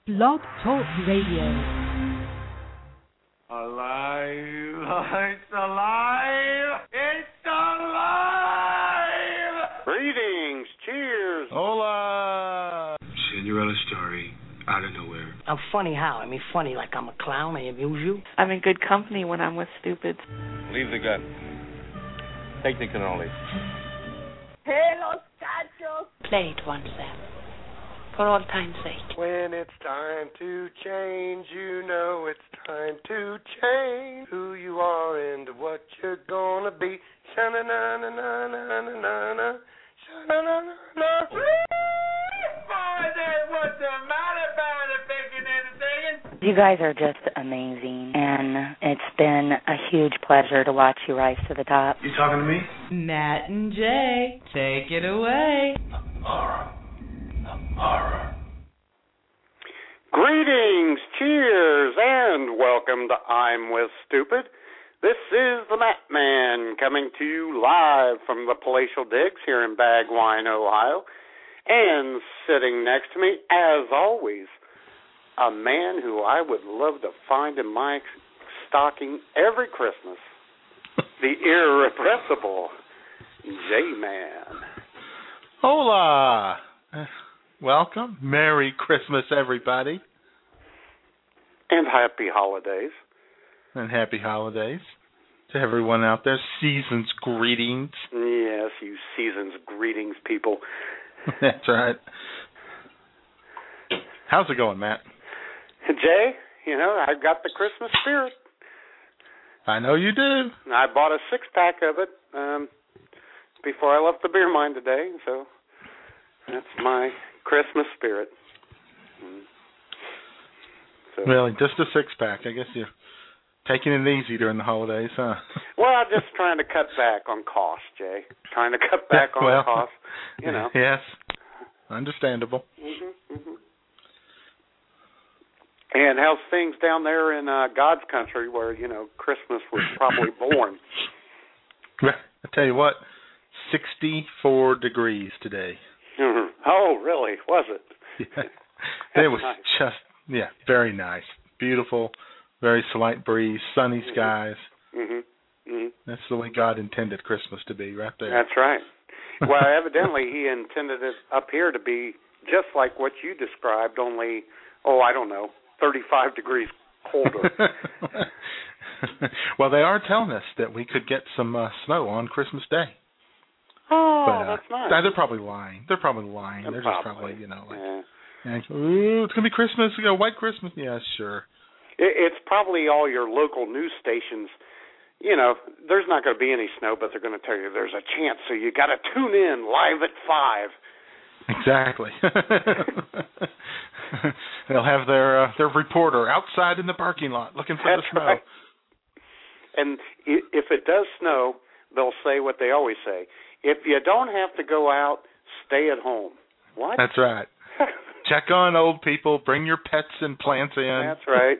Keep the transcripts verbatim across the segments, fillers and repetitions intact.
Blog Talk Radio. Alive! It's alive! It's alive! Greetings! Cheers! Hola! Cinderella story, out of nowhere. I'm funny how? I mean, funny like I'm a clown, I amuse you? I'm in good company when I'm with stupids. Leave the gun. Take the cannoli. Hey, los cachos! Play it once then, for all time's sake. When it's time to change, you know it's time to change who you are and what you're gonna be. Sha-na-na-na-na-na-na-na. Sha-na-na-na-na. What's the matter about it, bacon and bacon? You guys are just amazing, and it's been a huge pleasure to watch you rise to the top. You talking to me? Matt and Jay, take it away. Horror. Horror. Greetings, cheers, and welcome to I'm With Stupid. This is the Matt Man coming to you live from the Palatial Digs here in Bagwine, Ohio. And sitting next to me, as always, a man who I would love to find in my stocking every Christmas, the irrepressible J-Man. Hola! Uh, welcome. Merry Christmas, everybody. And happy holidays. And happy holidays to everyone out there. Season's greetings. Yes, you season's greetings, people. That's right. How's it going, Matt? Jay, you know, I've got the Christmas spirit. I know you do. I bought a six-pack of it um, before I left the beer mine today, so that's my Christmas spirit. Mm. So, really, just a six-pack. I guess you're taking it easy during the holidays, huh? Well, I'm just trying to cut back on cost, Jay. Trying to cut back on well, cost, you know. Yes, understandable. Mm-hmm, mm-hmm. And how's things down there in uh, God's country where, you know, Christmas was probably born? I tell you what, sixty-four degrees today. Mm-hmm. Oh, really? Was it? Yeah. It was nice. Just, yeah, very nice. Beautiful, very slight breeze, sunny mm-hmm. skies. Mm-hmm. Mm-hmm. That's the way God intended Christmas to be, right there. That's right. Well, evidently he intended it up here to be just like what you described, only, oh, I don't know, thirty-five degrees colder. Well, they are telling us that we could get some uh, snow on Christmas Day. Oh, but, uh, that's nice. They're probably lying. They're probably lying. They're, they're just probably, you know, like, yeah. like, ooh, it's going to be Christmas. We got white Christmas. Yeah, sure. It, it's probably all your local news stations. You know, there's not going to be any snow, but they're going to tell you there's a chance, so you got to tune in live at five. Exactly. They'll have their uh, their reporter outside in the parking lot looking for That's the snow. Right. And if it does snow, they'll say what they always say: if you don't have to go out, stay at home. What? That's right. Check on old people. Bring your pets and plants in. That's right.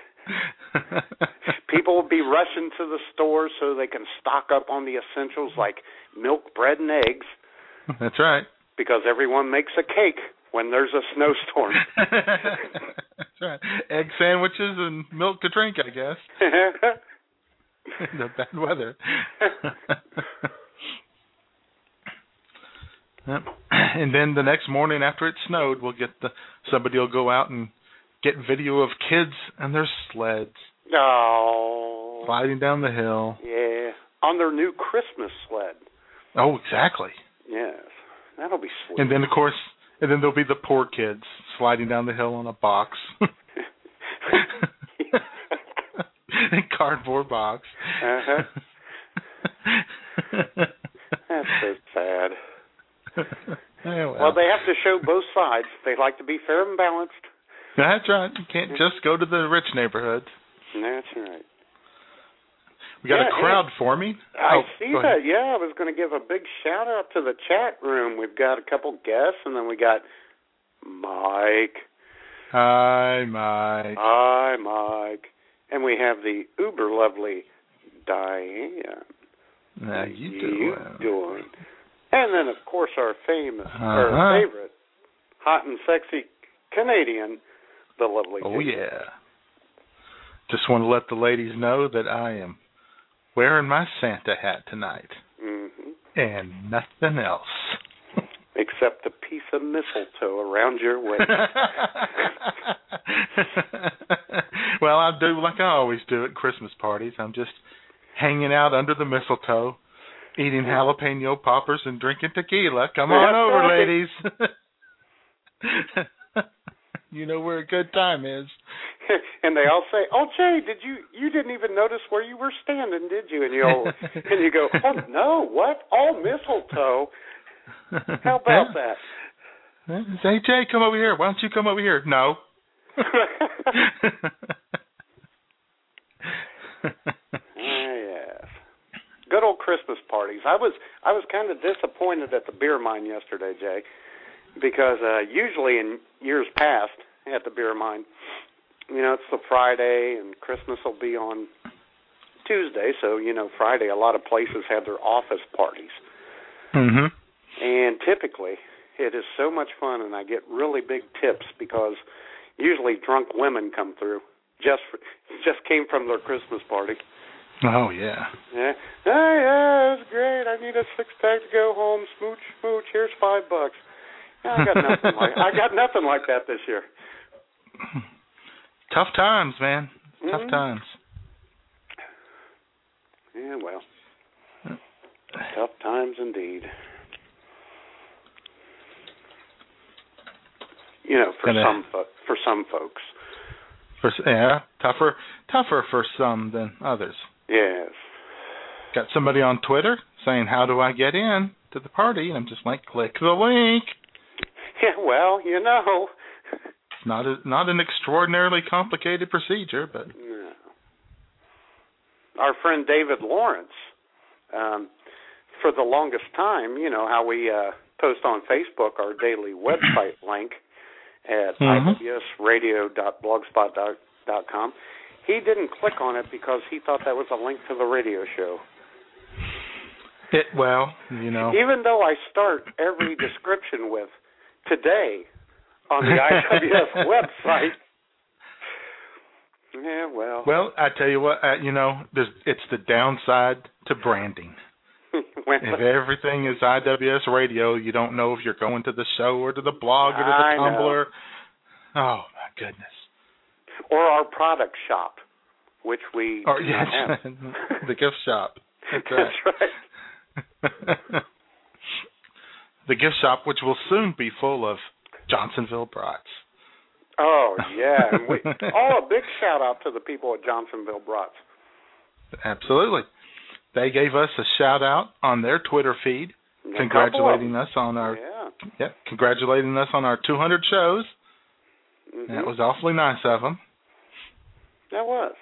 People will be rushing to the stores so they can stock up on the essentials like milk, bread, and eggs. That's right. Because everyone makes a cake when there's a snowstorm. That's right. Egg sandwiches and milk to drink, I guess. The bad weather. Yep. And then the next morning after it snowed, we'll get the somebody will go out and get video of kids and their sleds. Oh. Sliding down the hill. Yeah. On their new Christmas sled. Oh, exactly. Yes. That'll be sweet. And then, of course, and then there'll be the poor kids sliding down the hill on a box. A cardboard box. Uh-huh. That's so sad. Yeah, well. well, they have to show both sides. They like to be fair and balanced. That's right. You can't just go to the rich neighborhoods. That's right. We got yeah, a crowd yeah. forming. I oh, see that. Yeah, I was going to give a big shout out to the chat room. We've got a couple guests, and then we got Mike. Hi, Mike. Hi, Mike. And we have the uber lovely Diane. How you you doing? doing? And then, of course, our famous, uh-huh. our favorite, hot and sexy Canadian, the lovely Oh, Ginger. yeah. Just want to let the ladies know that I am wearing my Santa hat tonight. Mm-hmm. And nothing else. Except a piece of mistletoe around your waist. Well, I do like I always do at Christmas parties. I'm just hanging out under the mistletoe, eating jalapeno poppers and drinking tequila. Come on That's over, right. ladies. You know where a good time is. And they all say, "Oh, Jay, did you you didn't even notice where you were standing, did you?" And you all, and you go, "Oh no, what? All mistletoe? How about yeah. that?" Say, Jay, come over here. Why don't you come over here? No. Ah, yes. Good old Christmas parties. I was I was kind of disappointed at the beer mine yesterday, Jay, because uh, usually in years past at the beer mine, you know, it's the Friday and Christmas will be on Tuesday, so, you know, Friday a lot of places have their office parties. Mm-hmm. And typically it is so much fun, and I get really big tips because usually drunk women come through. Just just came from their Christmas party. Oh, yeah. Yeah. Oh, yeah, it's great. I need a six-pack to go home. Smooch, smooch. Here's five bucks. Yeah, I got nothing like I got nothing like that this year. Tough times, man. Mm-hmm. Tough times. Yeah, well, tough times indeed. You know, for Gonna, some fo- for some folks. For yeah, tougher tougher for some than others. Yes. Got somebody on Twitter saying, "How do I get in to the party?" And I'm just like, "Click the link." Yeah, well, you know. It's not a, not an extraordinarily complicated procedure, but No. Our friend David Lawrence, um, for the longest time, you know how we uh, post on Facebook our daily website link at mm-hmm. I W S radio dot blogspot dot com. He didn't click on it because he thought that was a link to the radio show. It well, you know. Even though I start every description with today on the I W S website. Yeah, well. Well, I tell you what, uh, you know, there's, it's the downside to branding. If everything is I W S radio, you don't know if you're going to the show or to the blog or to the I Tumblr. know. Oh, my goodness. Or our product shop, which we or, do yes, not have. the gift shop. That's right. That's right. The gift shop, which will soon be full of Johnsonville brats. Oh, yeah. And we, oh, a big shout-out to the people at Johnsonville Brats. Absolutely. They gave us a shout-out on their Twitter feed, A congratulating us on our yeah. yep, congratulating us on our two hundred shows. Mm-hmm. That was awfully nice of them. That was.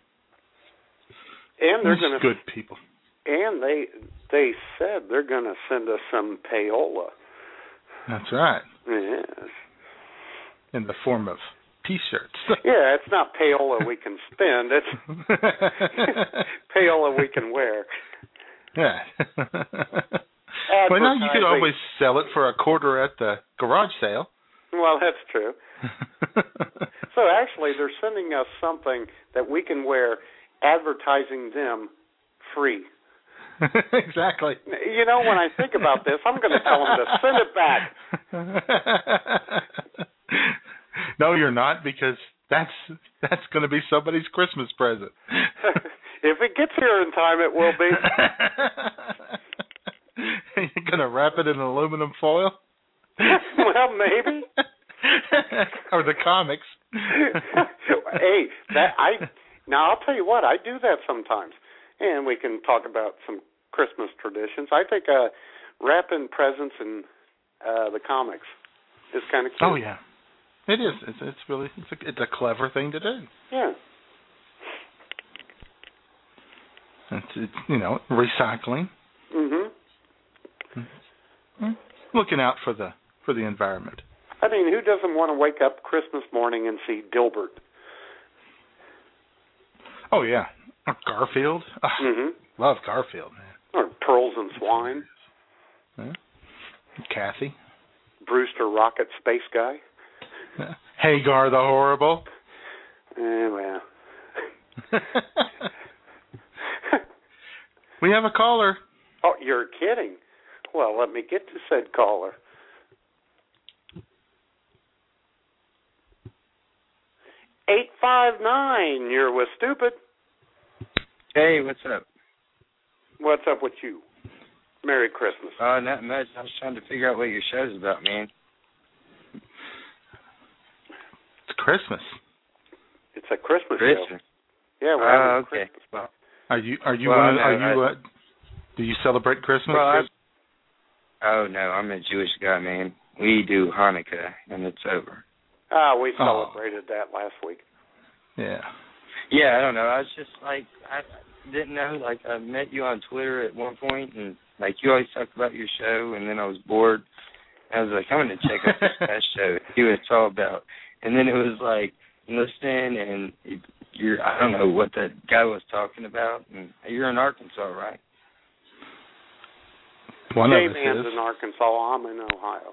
And they're going to good people. And they they said they're going to send us some payola. That's right. Yes. In the form of T-shirts. Yeah, it's not payola we can spend. It's payola we can wear. Yeah. Well, now you could always sell it for a quarter at the garage sale. Well, that's true. So actually, they're sending us something that we can wear, advertising them free. Exactly. You know, when I think about this, I'm going to tell them to send it back. No, you're not, because that's that's going to be somebody's Christmas present. If it gets here in time, it will be. You're going to wrap it in aluminum foil? Well, maybe. Or the comics. Hey, that I now I'll tell you what, I do that sometimes, and we can talk about some Christmas traditions. I think uh, wrapping presents in uh, the comics is kind of cute. Oh yeah, it is. It's, it's really it's a, it's a clever thing to do. Yeah. It's, it's you know recycling. Mhm. Looking out for the for the environment. I mean, who doesn't want to wake up Christmas morning and see Dilbert? Oh, yeah. Or Garfield. Oh, mm-hmm. Love Garfield, man. Or Pearls and Swine. Yeah. Kathy. Brewster Rocket Space Guy. Hagar the Horrible. Eh, well. We have a caller. Oh, you're kidding. Well, let me get to said caller. eight five nine, you're with Stupid. Hey, what's up? What's up with you? Merry Christmas. Uh, not much. I was trying to figure out what your show's about, man. It's Christmas. It's a Christmas, Christmas. show. Yeah, we're Oh, having okay. Christmas. Well, Are you? Are you? Well, one, no, are you? I- Uh, do you celebrate Christmas? well, I, oh no, I'm a Jewish guy, man. We do Hanukkah, and it's over. Ah, we Oh. celebrated that last week. Yeah. Yeah, I don't know. I was just like, I didn't know. Like, I met you on Twitter at one point, and like you always talked about your show, and then I was bored. I was like, I'm gonna check out this past show, see what it's all about. And then it was like listening, and it, you're, I don't know what that guy was talking about. And you're in Arkansas, right? One of us J-Man's is. in Arkansas. I'm in Ohio.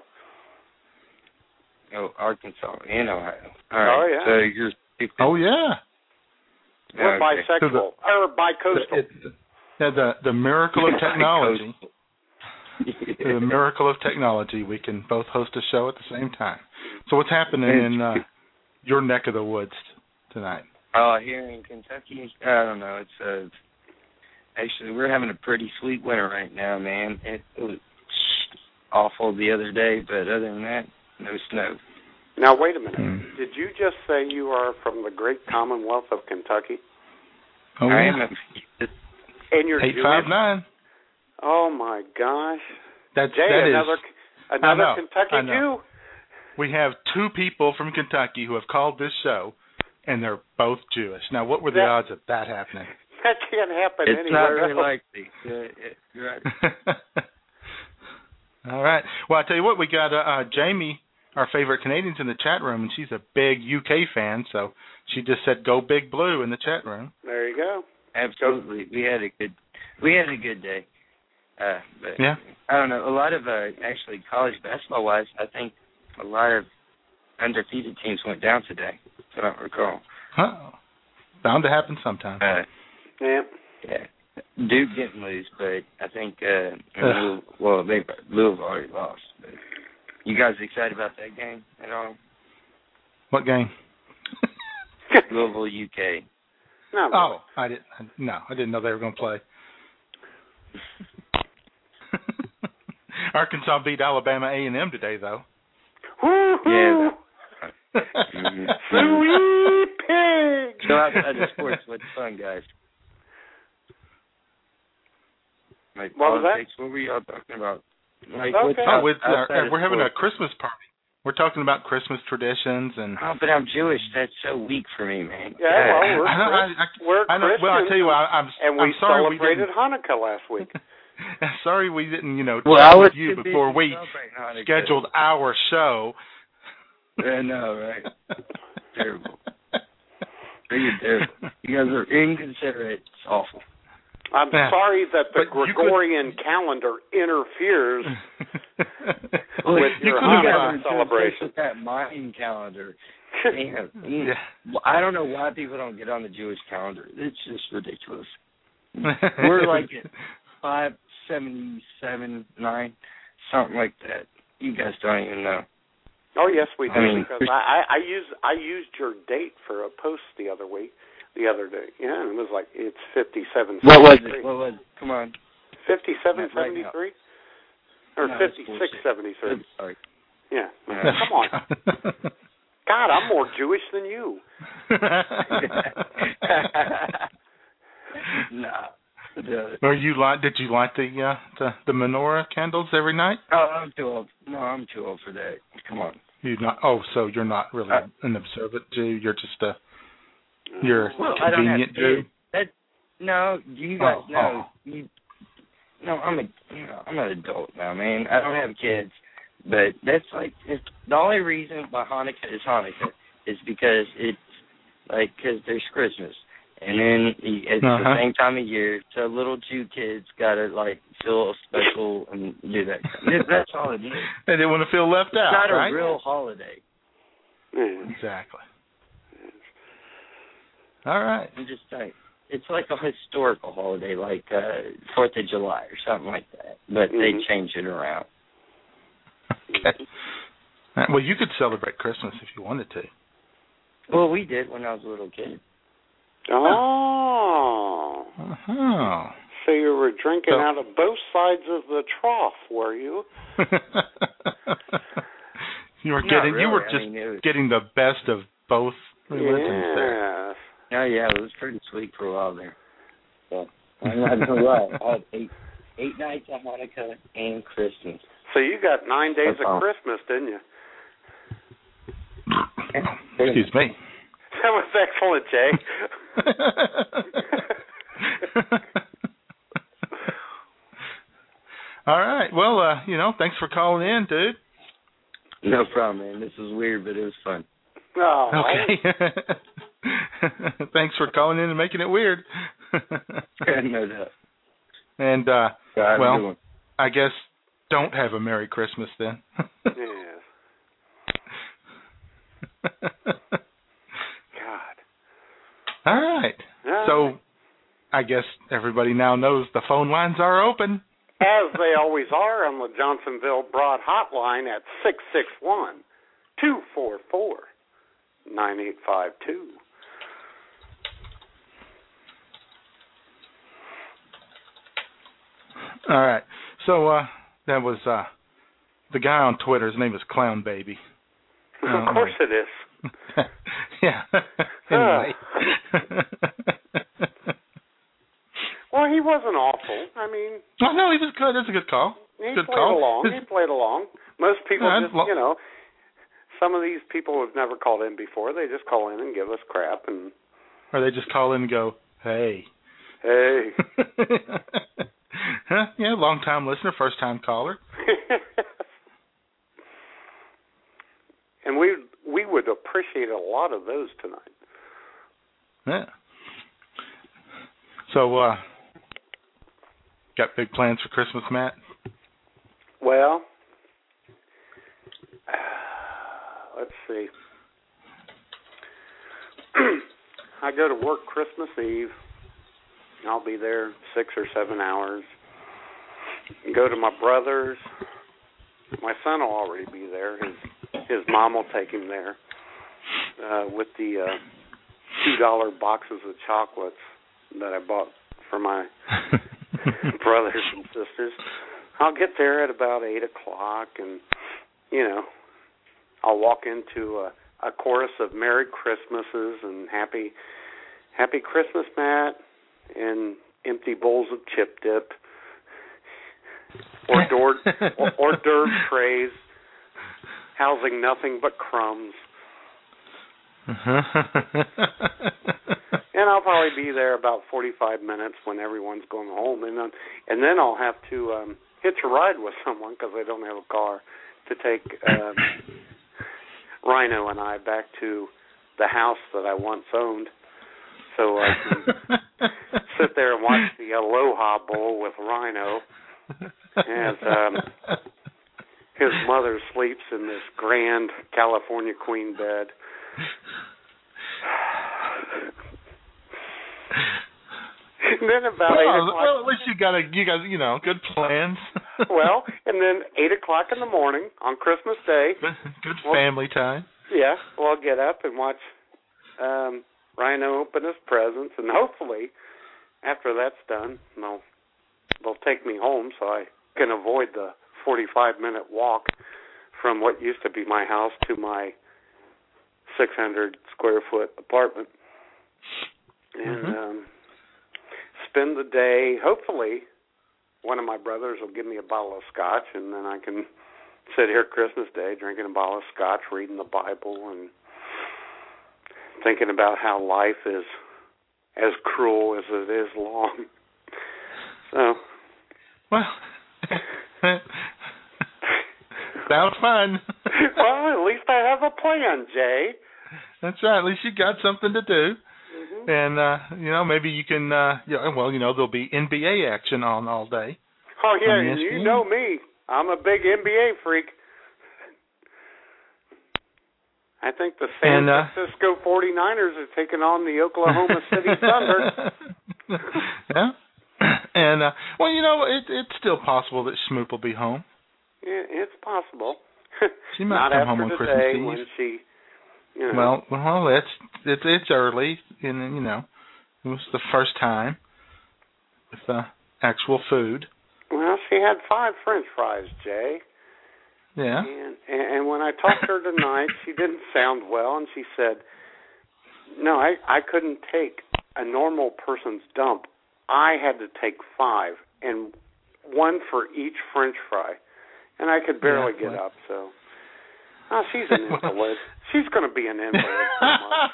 Oh, Arkansas and Ohio. All right. Oh, yeah. So you're. Oh yeah. We're Okay. bisexual. So or bicoastal. It's, yeah, the the miracle of technology. The miracle of technology. We can both host a show at the same time. So what's happening in uh, your neck of the woods tonight? Oh, here in Kentucky, I don't know. It's uh, actually we're having a pretty sweet winter right now, man. It, it was awful the other day, but other than that, no snow. Now, wait a minute. Hmm. Did you just say you are from the great Commonwealth of Kentucky? Oh, I yeah. am. A, And you're Eight Jewish? five nine. Oh, my gosh. That's Jay, that another, is. another I know, Kentucky I know. Jew? We have two people from Kentucky who have called this show, and they're both Jewish. Now, what were the That- odds of that happening? That can't happen it's not anywhere very else. likely. Uh, it, you're right. All right. Well, I tell you what, we got uh, uh, Jamie, our favorite Canadian's in the chat room, and she's a big U K fan, so she just said "Go Big Blue" in the chat room. There you go. Absolutely, we had a good, we had a good day. Uh, but Yeah. I don't know. A lot of uh, actually college basketball wise, I think a lot of undefeated teams went down today. If I don't recall. Huh. Bound to happen sometime. Uh, Yeah. yeah. Duke didn't lose, but I think uh, Louisville, well, they Louisville already lost. But you guys excited about that game at all? What game? Louisville, U K. No, Oh, I didn't. No, I didn't know they were going to play. Arkansas beat Alabama A and M today, though. Yeah. Mm-hmm. Sweet pig! So outside of sports, what's fun, guys? Like What was politics, what were y'all talking about? Like, Okay. what's Oh, out- with, uh, outside of we're having a sports? Christmas party. We're talking about Christmas traditions and. Oh, but I'm Jewish. That's so weak for me, man. Yeah, well, we're, I know, I, I, we're I know, well, I tell you what, I, I'm, and we I'm sorry we celebrated didn't. Hanukkah last week. Sorry we didn't, you know, Well, talk I was with you too before busy we celebrating Hanukkah. scheduled our show. I know, right? Terrible. You're terrible. You guys are inconsiderate. It's awful. I'm Yeah. sorry that the But you Gregorian calendar interferes Well, with you your could you have, guys uh, are so celebration. obsessed with that Mayan calendar. Damn. Mm. Yeah. I don't know why people don't get on the Jewish calendar. It's just ridiculous. We're like at five seventy seven nine, something like that. You guys don't even know. Oh yes, we do. I mean, because I, I, I used I used your date for a post the other week, the other day. Yeah, and it was like it's fifty-seven. What was it? What was it? Come on. Fifty-seven Right now. seventy-three, or No, it's fifty-six bullshit. seventy-three. I'm sorry. Yeah. Yeah. Come on. God, I'm more Jewish than you. Nah. Or you light? Did you light the uh, the the menorah candles every night? Oh, I'm too old. No, I'm too old for that. Come on. You not? Oh, so you're not really Uh, an observant Jew. You're just a you're Well, a I don't have convenient Jew. kids. That, no, you guys Oh, know. oh. You, no, I'm a, you know, I'm an adult now, man. I don't have kids, but that's like it's, the only reason why Hanukkah is Hanukkah is because it's like because there's Christmas, and then the, it's Uh-huh. the same time of year, so little Jew kids gotta like feel special and do that. That's all it is. They didn't want to feel left It's out, not right? a real holiday. Yeah. Exactly. All right. I'm just like, it's like a historical holiday, like uh, Fourth of July or something like that, but mm-hmm. they change it around. Okay. Well, you could celebrate Christmas if you wanted to. Well, we did when I was a little kid. Oh. Uh-huh. So you were drinking so, out of both sides of the trough, were you? you were getting. Really. You were just I mean, was, getting the best of both religions yes. there. Oh yeah, it was pretty sweet for a while there. So I'm not gonna lie. I had eight eight nights of Hanukkah and Christmas. So you got nine days That's of all. Christmas, didn't you? Excuse me. That was excellent, Jay. All right. Well, uh, you know, thanks for calling in, dude. No problem, man. This was weird, but it was fun. Oh, okay. Thanks for calling in and making it weird. No doubt. And, uh, God, well, I guess don't have a Merry Christmas then. Yes. God. All right. Yeah. So I guess everybody now knows the phone lines are open. As they always are on the Johnsonville Broad Hotline at six six one, two four four, nine eight five two. All right. So uh, that was uh, the guy on Twitter. His name is Clown Baby. Of course it is. Yeah. Anyway. Well, he wasn't awful. I mean... Oh, no, he was good. That's a good call. He good played call. along. His... He played along. Most people yeah, just, lo- you know... Some of these people have never called in before. They just call in and give us crap. and Or they just call in and go, hey. Hey. Huh? Yeah, long-time listener, first-time caller. And we we would appreciate a lot of those tonight. Yeah. So, uh, got big plans for Christmas, Matt? Well, let's see. I go to work Christmas Eve. I'll be there six or seven hours. Go to my brother's. My son will already be there. His his mom will take him there uh, with the uh, two dollar boxes of chocolates that I bought for my brothers and sisters. I'll get there at about eight o'clock, and you know, I'll walk into a, a chorus of Merry Christmases and Happy Happy Christmas, Matt, and empty bowls of chip dip, or hors or, hors d'oeuvre trays, housing nothing but crumbs. And I'll probably be there about forty-five minutes when everyone's going home, and then and then I'll have to um, hitch a ride with someone because I don't have a car to take um, Rhino and I back to the house that I once owned, so I can sit there and watch the Aloha Bowl with Rhino as um, his mother sleeps in this grand California queen bed. And then about well, eight o'clock. Well, at least you got a, you got, you know, good plans. Well, and then eight o'clock in the morning on Christmas Day. Good we'll, family time. Yeah, we'll I'll get up and watch um, Rhino open his presents, and hopefully, after that's done, they'll they'll take me home so I can avoid the forty-five minute walk from what used to be my house to my six hundred square foot apartment, and. Mm-hmm. Um, Spend the day. Hopefully, one of my brothers will give me a bottle of scotch, and then I can sit here Christmas Day drinking a bottle of scotch, reading the Bible, and thinking about how life is as cruel as it is long. So, well, sounds fun. Well, at least I have a plan, Jay. That's right. At least you got something to do. Mm-hmm. And, uh, you know, maybe you can, uh, yeah, well, you know, there'll be N B A action on all day. Oh, yeah, and you know me. I'm a big N B A freak. I think the San and, uh, Francisco forty-niners are taking on the Oklahoma City Thunder. Yeah. And, uh, well, you know, it, it's still possible that Schmoop will be home. Yeah, it's possible. She might Not come after home on today Christmas Eve. when she, you know. Well, well, it's it's it's early, and you know, it was the first time with uh, actual food. Well, she had five French fries, Jay. Yeah. And, and when I talked to her tonight, she didn't sound well, and she said, "No, I I couldn't take a normal person's dump. I had to take five, and one for each French fry, and I could barely yeah, get well. up." So, oh, she's an invalid. She's going to be an invalid for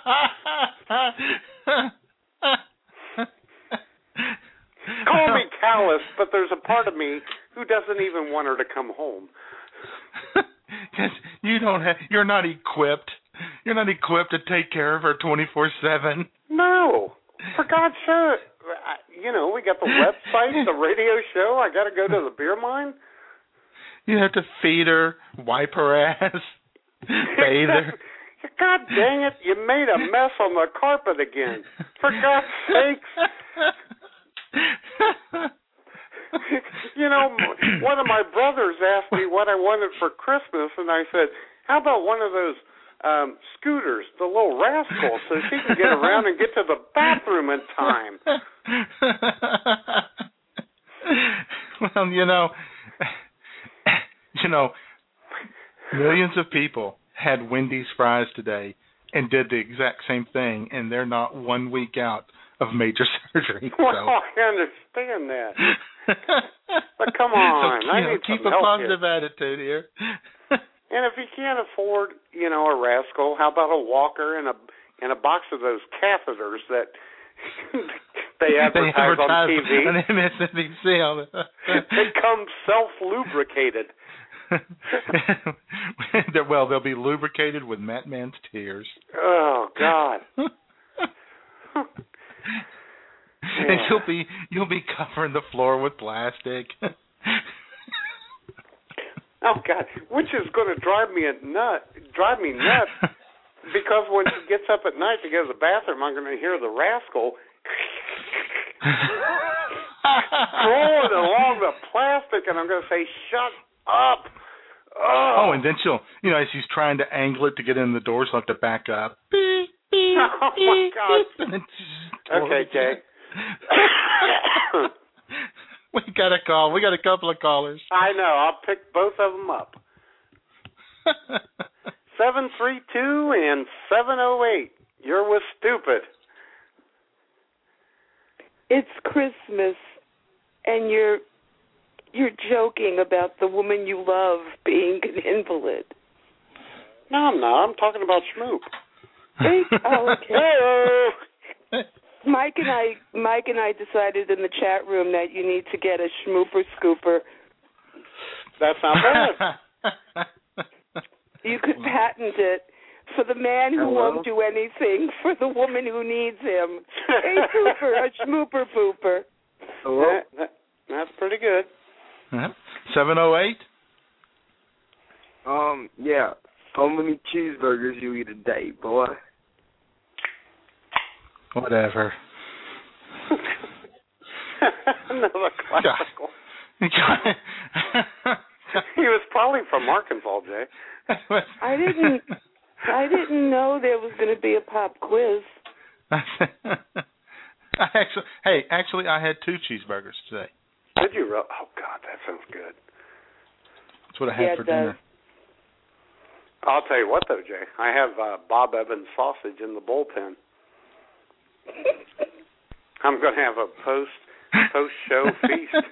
months. Call me callous, but there's a part of me who doesn't even want her to come home. Because you don't have, you're not equipped. You're not equipped to take care of her twenty-four seven. No, for God's sake. You know, we got the website, the radio show. I got to go to the beer mine. You have to feed her, wipe her ass, bathe her. God dang it! You made a mess on the carpet again. For God's sakes. You know, one of my brothers asked me what I wanted for Christmas, and I said, how about one of those um, scooters, the little rascal, so she can get around and get to the bathroom in time? Well, you know, you know, millions of people had Wendy's fries today and did the exact same thing, and they're not one week out of major surgery. So. Well, I understand that. But come on, so, I know, need keep some a help positive here. attitude here. And if you can't afford, you know, a rascal, how about a walker and a and a box of those catheters that they advertise, they advertise on T V? On M S N B C. On the they come self-lubricated. Well, they'll be lubricated with Matt Man's tears. Oh God. And you'll be you'll be covering the floor with plastic. Oh God, which is going to drive me a nut, drive me nuts, because when she gets up at night to go to the bathroom, I'm going to hear the rascal crawling along the plastic, and I'm going to say, "Shut up!" Oh. oh, and then she'll, you know, as she's trying to angle it to get in the door, she'll have to back up. Beep, beep, oh my God! Beep, Okay, Jay. We got a call. We got a couple of callers. I know. I'll pick both of them up. seven three two and seven oh eight. You're with Stupid. It's Christmas, and you're you're joking about the woman you love being an invalid. No, I'm not. I'm talking about Schmoop. Hey, oh, okay. Hey-o. Mike and I, Mike and I decided in the chat room that you need to get a Schmooper Scooper. That's not bad. You could patent it for the man who Hello? won't do anything for the woman who needs him. Hey, Pooper, a Schmooper Pooper. Hello? That, that, that's pretty good. seven oh eight? Um, yeah. How many cheeseburgers you eat a day, boy? Whatever. Another classical. He was probably from Arkansas, Jay. I didn't. I didn't know there was going to be a pop quiz. I actually, hey, actually, I had two cheeseburgers today. Did you? Re- oh God, that sounds good. That's what I had yeah, for it dinner. does. I'll tell you what, though, Jay. I have uh, Bob Evans sausage in the bullpen. I'm going to have a post post show feast.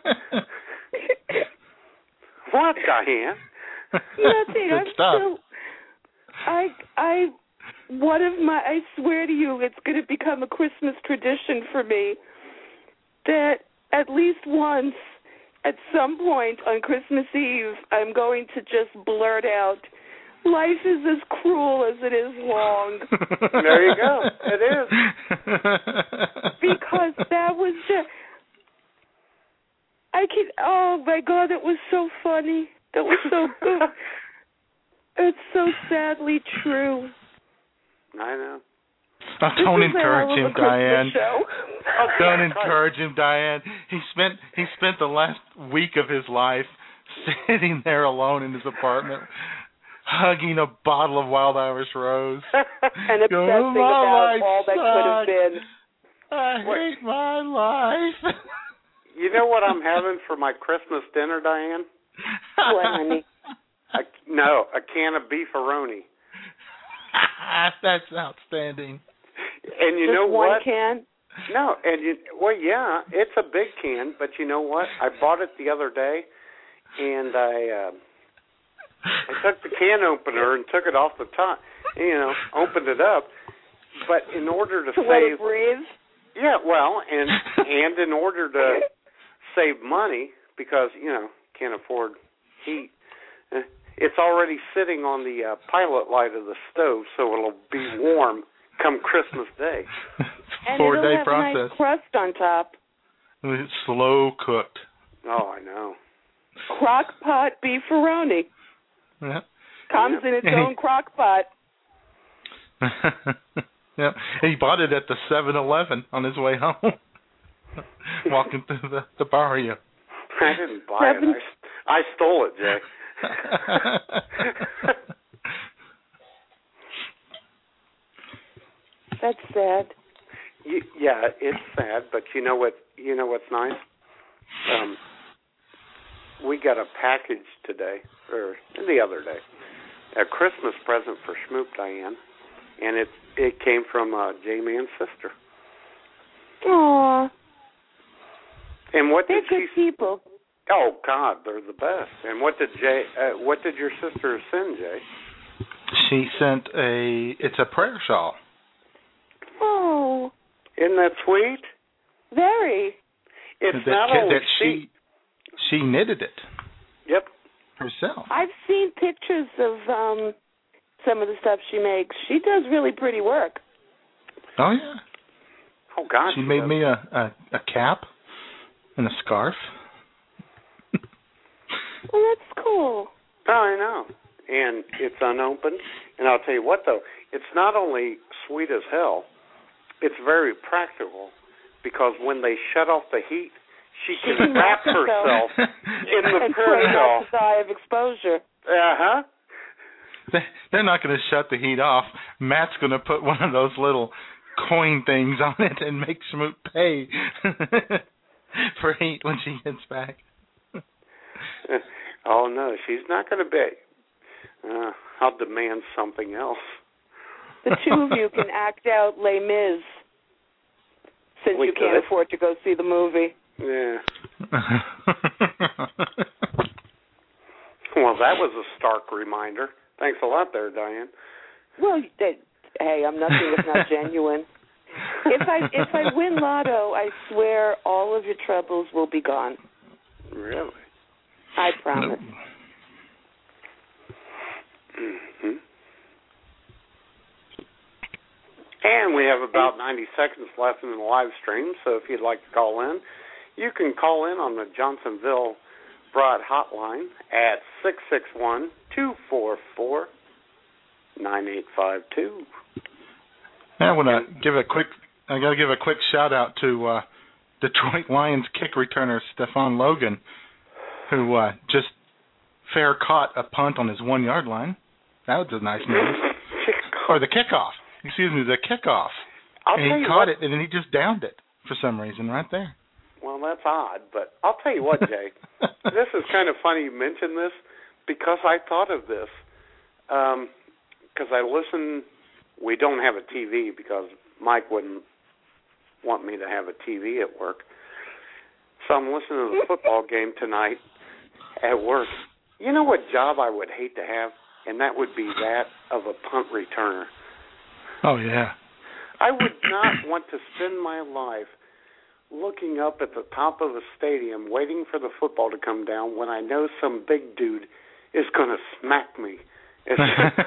What, Diane? Nothing. Good I'm stuff. still. I I one of my. I swear to you, it's going to become a Christmas tradition for me that at least once, at some point on Christmas Eve, I'm going to just blurt out, "Life is as cruel as it is long." There you go. It is. Because that was just, I can, oh my God, that was so funny. That was so good. It's so sadly true. I know. Oh, don't This is a encourage hell of a him, Christmas Diane. show. Don't encourage him, Diane. He spent he spent the last week of his life sitting there alone in his apartment, hugging a bottle of Wild Irish Rose, and obsessing oh, about life all that could have been. I hate my life. You know what I'm having for my Christmas dinner, Diane? What, honey? A, no, a can of beefaroni. That's outstanding. And you Just know one what? can? No, and you well, yeah, it's a big can, but you know what? I bought it the other day, and I uh, I took the can opener and took it off the top, you know, opened it up. But in order to, to save, let it breathe. Yeah, well, and and in order to save money because you know can't afford heat. It's already sitting on the uh, pilot light of the stove, so it'll be warm come Christmas Day. And Four-day it'll have process. a nice crust on top. It's slow cooked. Oh, I know. Crock pot beefaroni. Yeah. Comes yeah. in its own crock pot. Yeah. He bought it at the seven eleven on his way home, walking through the, the barrio. I didn't buy Seven... it. I, I stole it, Jay. That's sad. You, yeah, it's sad, but you know what? You know what's nice? Um, we got a package today, or the other day, a Christmas present for Schmoop Diane, and it it came from uh, J-Man's sister. Aww. And what They're did good she? people. Oh God, they're the best. And what did Jay? Uh, what did your sister send, Jay? She sent a. It's a prayer shawl. Oh. Isn't that sweet? Very. It's that, not only that she. She knitted it. Yep. Herself. I've seen pictures of um, some of the stuff she makes. She does really pretty work. Oh yeah. Oh God. She, she made does. me a, a a cap and a scarf. Well, that's cool. Oh, I know. And it's unopened. And I'll tell you what, though, it's not only sweet as hell, it's very practical because when they shut off the heat, she can wrap herself in the and prayer pray shawl. not to die of exposure. Uh-huh. They're not going to shut the heat off. Matt's going to put one of those little coin things on it and make Schmoop pay for heat when she gets back. Oh, no, she's not going to be. Uh, I'll demand something else. The two of you can act out Les Mis since We you can't could. afford to go see the movie. Yeah. Well, that was a stark reminder. Thanks a lot there, Diane. Well, that, hey, I'm nothing if not genuine. If I if I win Lotto, I swear all of your troubles will be gone. Really? I promise. Mm-hmm. And we have about ninety seconds left in the live stream, so if you'd like to call in, you can call in on the Johnsonville Broad Hotline at six six one, two four four, nine eight five two. I want to give a quick. I got to give a quick shout out to uh, Detroit Lions kick returner Stephon Logan, who uh, just fair caught a punt on his one yard line. That was a nice move. Or the kickoff. Excuse me, the kickoff. I'll and tell he you caught what, it, and then he just downed it for some reason right there. Well, that's odd, but I'll tell you what, Jay. This is kind of funny you mention this because I thought of this. Because um, I listen, we don't have a T V because Mike wouldn't want me to have a T V at work. So I'm listening to the football game tonight at work. You know what job I would hate to have? And that would be that of a punt returner. Oh, yeah. I would not want to spend my life looking up at the top of a stadium waiting for the football to come down when I know some big dude is going to smack me. and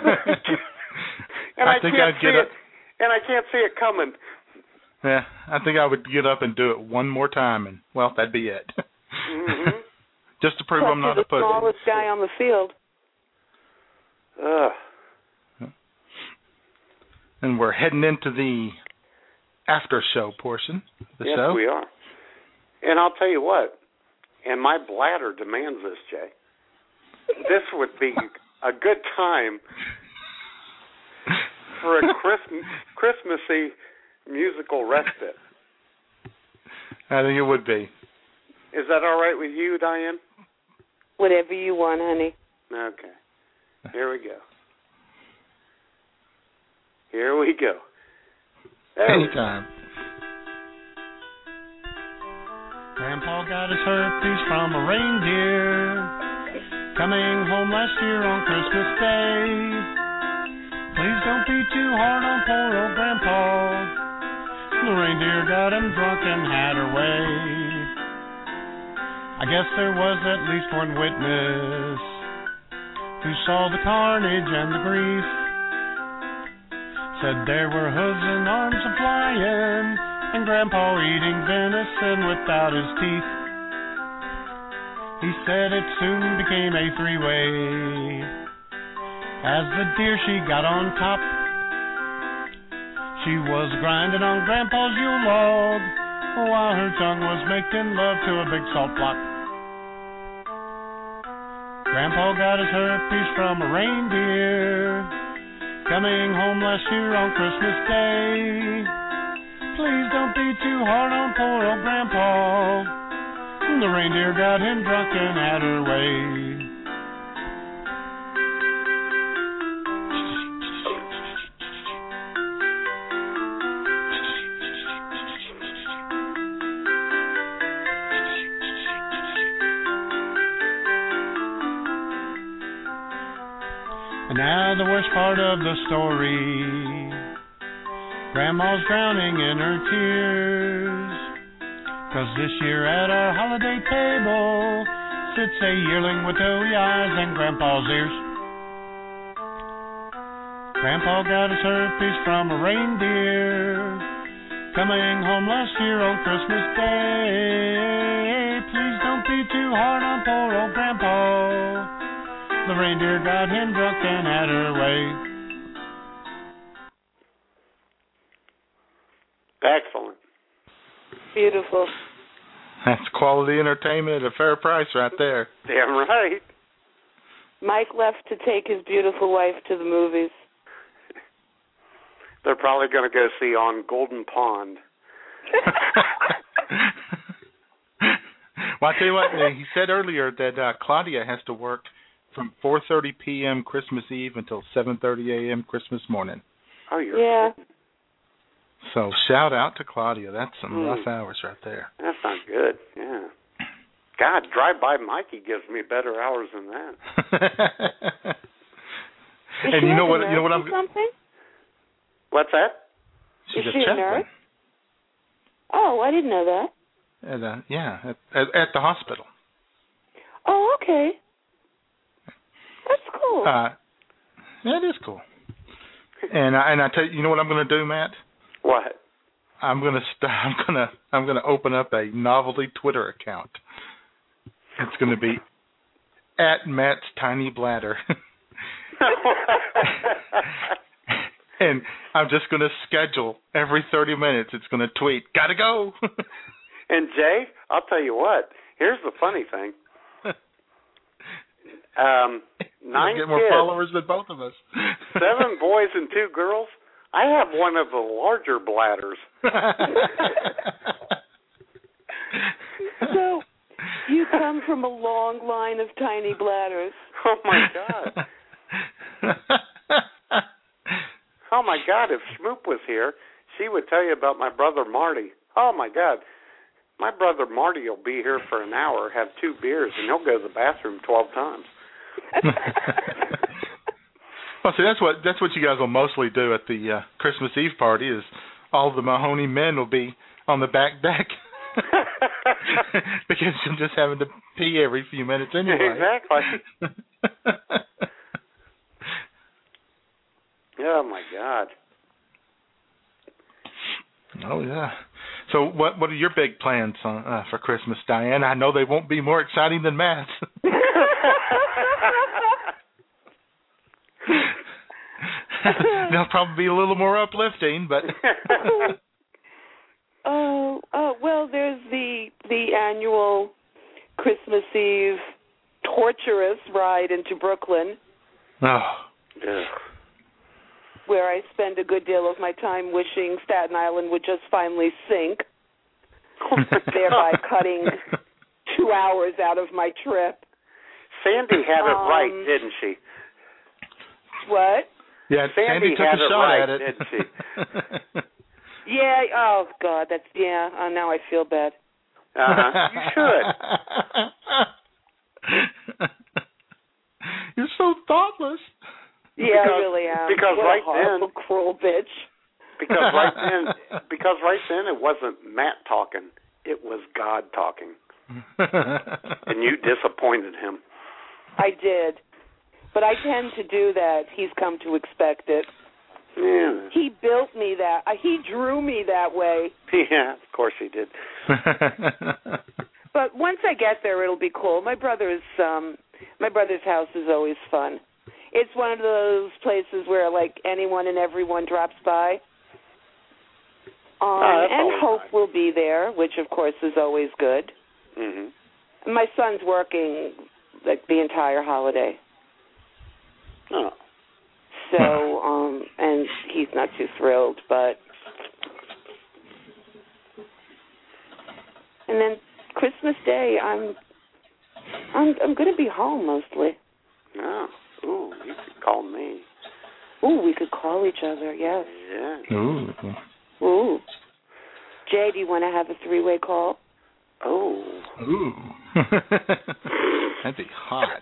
I, I think can't I'd see get it, up. and I can't see it coming. Yeah, I think I would get up and do it one more time, and, well, that'd be it. Mm-hmm. Just to prove Plus I'm not you're a pussy. the smallest guy on the field. Ugh. And we're heading into the after show portion of the yes, show. Yes, we are. And I'll tell you what, and my bladder demands this, Jay. This would be a good time for a Christmas, Christmassy musical respite. I think it would be. Is that all right with you, Diane? Whatever you want, honey. Okay. Here we go. Here we go. There Anytime. Grandpa got his herpes from a reindeer coming home last year on Christmas Day. Please don't be too hard on poor old Grandpa. The reindeer got him drunk and had her way. I guess there was at least one witness who saw the carnage and the grief. Said there were hooves and arms a-flying, and Grandpa eating venison without his teeth. He said it soon became a three-way. As the deer she got on top, she was grinding on Grandpa's Yule log, while her tongue was making love to a big salt block. Grandpa got his herpes from a reindeer coming home last year on Christmas Day. Please don't be too hard on poor old Grandpa. The reindeer got him drunk and had her way. And now the worst part of the story. Grandma's drowning in her tears, 'cause this year at our holiday table sits a yearling with doughy eyes and Grandpa's ears. Grandpa got his herpes from a reindeer coming home last year on Christmas Day. Please don't be too hard on poor old Grandpa. The reindeer got him drunk and had her way. Excellent. Beautiful. That's quality entertainment at a fair price right there. Damn right. Mike left to take his beautiful wife to the movies. They're probably going to go see On Golden Pond. Well, I tell you what, he said earlier that uh, Claudia has to work from four thirty p.m. Christmas Eve until seven thirty a.m. Christmas morning. Oh, you're yeah. kidding. So shout out to Claudia. That's some mm. rough hours right there. That's not good. Yeah. God, Drive By Mikey gives me better hours than that. And you know what? You know what I'm. Something? What's that? She's Is a she a chaplain. nurse? Oh, I didn't know that. At, uh, yeah, at, at, at the hospital. Oh, okay. That's cool. Uh, yeah, it is cool. And I, and I tell you, you know what I'm going to do, Matt? What? I'm going to st- I'm going to I'm going to open up a novelty Twitter account. It's going to be at Matt's Tiny Bladder. And I'm just going to schedule every thirty minutes. It's going to tweet, gotta go. And Jay, I'll tell you what. Here's the funny thing. Um, nine You'll get more kids, followers than both of us. Seven boys and two girls. I have one of the larger bladders. So you come from a long line of tiny bladders. Oh my God. Oh my God, if Schmoop was here, she would tell you about my brother Marty. Oh my God. My brother Marty will be here for an hour, have two beers, and he'll go to the bathroom twelve times. Well, see, that's what that's what you guys will mostly do at the uh, Christmas Eve party. Is all the Mahoney men will be on the back deck because you're just having to pee every few minutes anyway. Exactly. Oh my God. Oh yeah. So what what are your big plans on, uh, for Christmas, Diane? I know they won't be more exciting than Matt's. They'll probably be a little more uplifting, but. Oh, oh, well, there's the the annual Christmas Eve torturous ride into Brooklyn. Oh. Yeah. Where I spend a good deal of my time wishing Staten Island would just finally sink, thereby cutting two hours out of my trip. Sandy had it um, right, didn't she? What? Yeah, Sandy, Sandy took had a it shot right, at it. didn't she? Yeah, oh, God, that's, yeah, oh, now I feel bad. Uh-huh. You should. You're so thoughtless. Yeah, because, I really am. Because what right a horrible, then, cruel bitch. Because right then, because right then it wasn't Matt talking, it was God talking, and you disappointed him. I did, but I tend to do that. He's come to expect it. Yeah. He built me that. Uh, he drew me that way. Yeah, of course he did. But once I get there, it'll be cool. My brother's um, my brother's house is always fun. It's one of those places where like anyone and everyone drops by. Um, oh, and Hope nice. will be there, which of course is always good. Mm-hmm. My son's working like the entire holiday. Oh. So, um, and he's not too thrilled, but. And then Christmas Day, I'm, I'm, I'm going to be home mostly. Oh, ooh, you could call me. Ooh, we could call each other. Yes. Yeah. Ooh. Ooh. Jay, do you want to have a three-way call? Oh. Ooh. That'd be hot.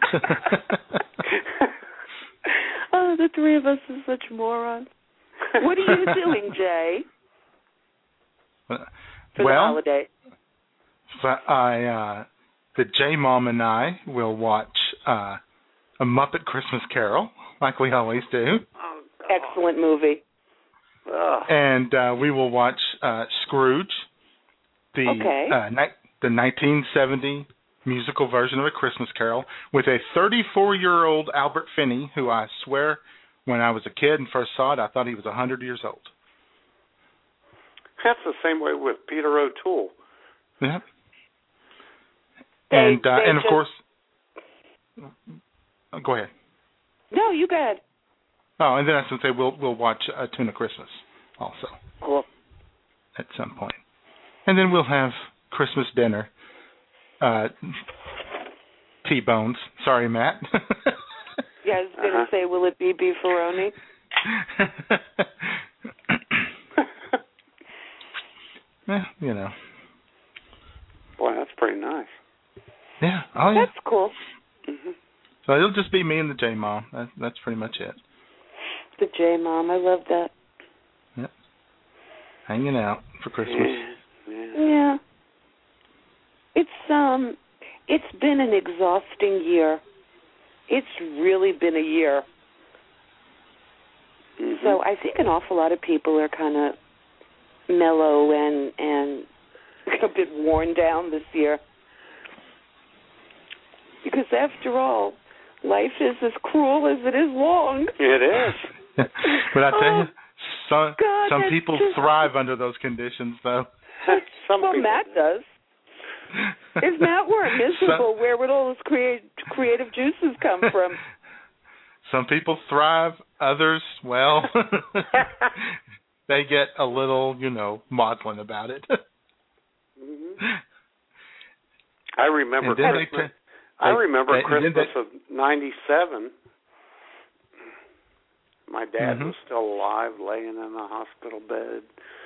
Oh, the three of us are such morons. What are you doing, Jay? Uh, for well, the holiday? I, uh, the J-Mom and I will watch uh, A Muppet Christmas Carol, like we always do. Oh, excellent movie. Ugh. And uh, we will watch uh, Scrooge, the okay. uh, ni- the nineteen seventy musical version of A Christmas Carol, with a thirty-four-year-old Albert Finney, who I swear, when I was a kid and first saw it, I thought he was one hundred years old. That's the same way with Peter O'Toole. Yeah. They, and uh, they and of just... course, oh, go ahead. No, you go ahead. Oh, and then I was going to say we'll we'll watch uh, Tuna Christmas also. Cool. At some point, and then we'll have Christmas dinner. Uh, T-bones. Sorry, Matt. Yeah, I was going to uh-huh. say, will it be beefaroni? Yeah, you know. Boy, that's pretty nice. Yeah. Oh, yeah. That's cool. Mm-hmm. So it'll just be me and the J-Mom. That, that's pretty much it. The J-Mom. I love that. Yep. Hanging out for Christmas. Yeah. yeah. Yeah. It's um, it's been an exhausting year. It's really been a year. Mm-hmm. So I think an awful lot of people are kind of mellow and and a bit worn down this year. Because after all, life is as cruel as it is long. It is. But I tell oh, you, some God, some that's people just... thrive under those conditions, though. Some well, people... Matt does. If Matt weren't miserable, some... where would all those create, creative juices come from? Some people thrive. Others, well, they get a little, you know, maudlin about it. Mm-hmm. I remember then Christmas. they t- I remember they, Christmas they, of ninety-seven. My dad mm-hmm. was still alive, laying in a hospital bed.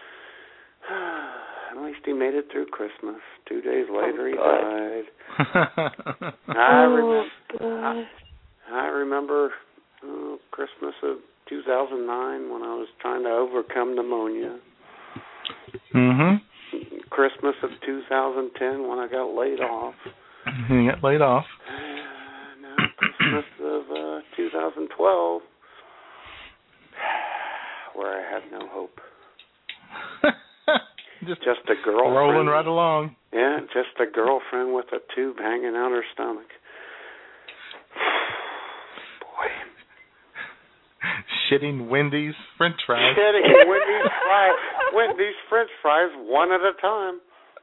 At least he made it through Christmas. Two days later, oh, he died. I, oh, remember, I, I remember oh, Christmas of two thousand nine when I was trying to overcome pneumonia. Mm-hmm. Christmas of two thousand ten when I got laid off. You got laid off. Uh, now Christmas of uh, two thousand twelve, where I had no hope. just, just a girlfriend. Rolling right along. Yeah, just a girlfriend with a tube hanging out her stomach. Boy. Kidding Wendy's French fries. Kidding Wendy's fries. Wendy's French fries one at a time.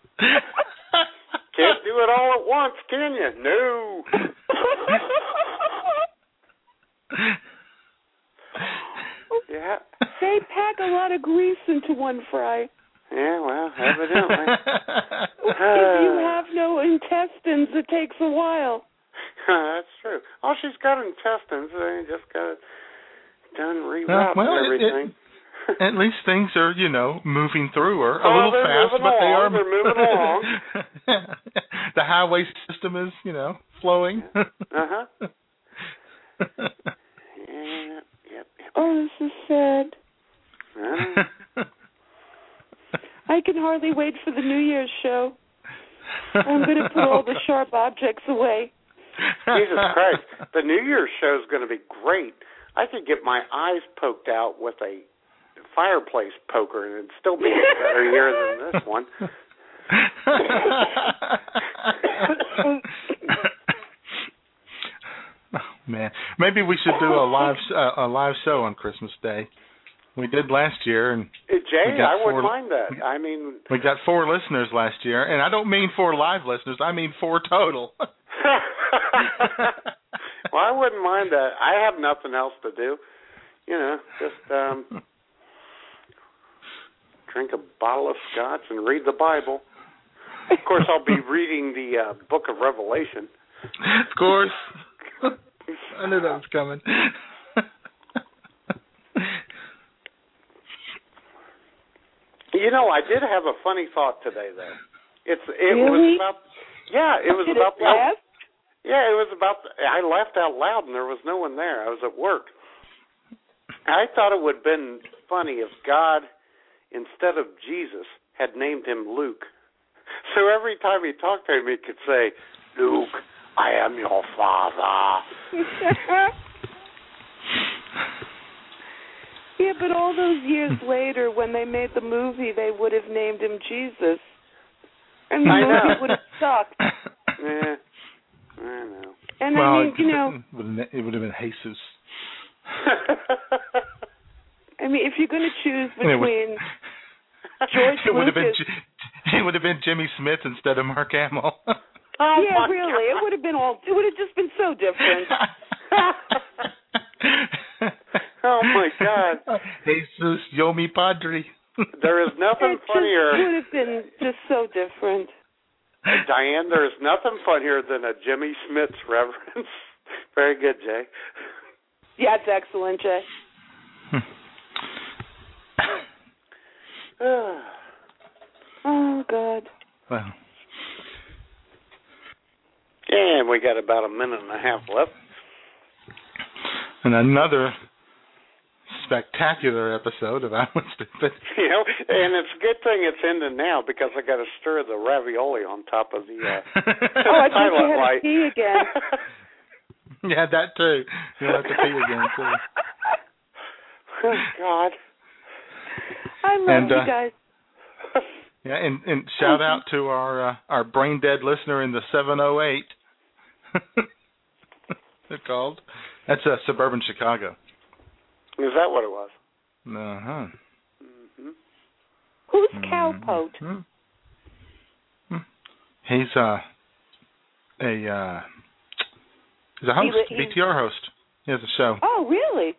Can't do it all at once, can you? No. Yeah. They pack a lot of grease into one fry. Yeah, well, evidently. If you have no intestines, it takes a while. That's true. Oh, she's got intestines. They just got it done, rerouted uh, well, and everything. It, it, at least things are, you know, moving through her a oh, little they're fast, moving but they along. are They're moving along. The highway system is, you know, flowing. Uh huh. Yeah. Yep. Yep. Oh, this is sad. Uh-huh. I can hardly wait for the New Year's show. I'm going to put all the sharp objects away. Jesus Christ. The New Year's show is going to be great. I could get my eyes poked out with a fireplace poker and it'd still be a better year than this one. Oh, man. Maybe we should do a live uh, a live show on Christmas Day. We did last year, and Jay, I four, wouldn't mind that. I mean, we got four listeners last year, and I don't mean four live listeners. I mean four total. Well, I wouldn't mind that. I have nothing else to do. You know, just um, drink a bottle of scotch and read the Bible. Of course, I'll be reading the uh, Book of Revelation. Of course. I knew that was coming. You know, I did have a funny thought today, though. It's it really? was about yeah, it was did about it the, last? yeah, it was about the, I laughed out loud and there was no one there. I was at work. I thought it would have been funny if God, instead of Jesus, had named him Luke. So every time he talked to him, he could say, "Luke, I am your father." Yeah, but all those years later, when they made the movie, they would have named him Jesus. And the I movie know. would have sucked. Yeah, I know. And well, I mean, you know... It would have been Jesus. I mean, if you're going to choose It would- between George it would have been Lucas... It would have been Jimmy Smith instead of Mark Hamill. Oh, yeah, really. God. It would have been all... It would have just been so different. Oh, my God. Jesus, yo mi padre. There is nothing It just funnier. would have been just so different. Diane, there is nothing funnier than a Jimmy Smith's reference. Very good, Jay. Yeah, it's excellent, Jay. Oh, God. Well. And we got about a minute and a half left. And another spectacular episode of I Was Stupid. You know, and it's a good thing it's ending now because I got to stir the ravioli on top of the uh, oh, I thought you had light. to pee again. Yeah, that too. You'll have to pee again too. Oh, God. I love and, you uh, guys. Yeah, and, and shout out to our uh, our brain dead listener in the seven oh eight. They're called. That's uh, suburban Chicago. Is that what it was? Uh huh. Mm-hmm. Who's Cowpote? Mm-hmm. He's uh, a uh, he's a host, He- B T R host. He has a show. Oh, really?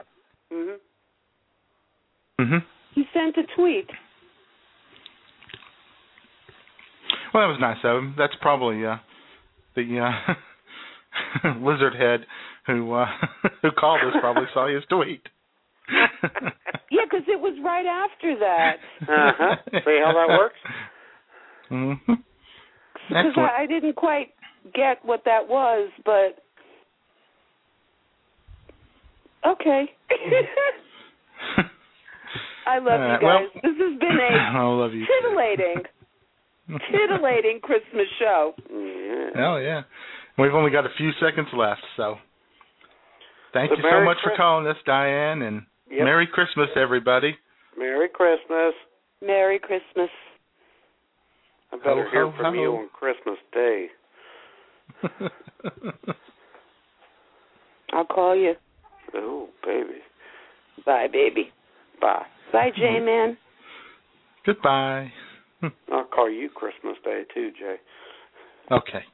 Mm-hmm. Mm-hmm. He sent a tweet. Well, that was nice of him. That's probably uh, the uh, lizard head who uh, who called us probably saw his tweet. Yeah, because it was right after that. Uh-huh. See how that works? Mm-hmm. Because I, I didn't quite get what that was, but okay. I love Uh, you guys. well, This has been a I love you. titillating, titillating Christmas show. Yeah. Hell yeah. We've only got a few seconds left, so thank So you Merry so much Chris- for calling us, Diane, and Yep. Merry Christmas, everybody. Merry Christmas. Merry Christmas. I better Ho, hear ho, from ho. you on Christmas Day. I'll call you. Oh, baby. Bye, baby. Bye. Bye, J-Man. Goodbye. I'll call you Christmas Day, too, Jay. Okay.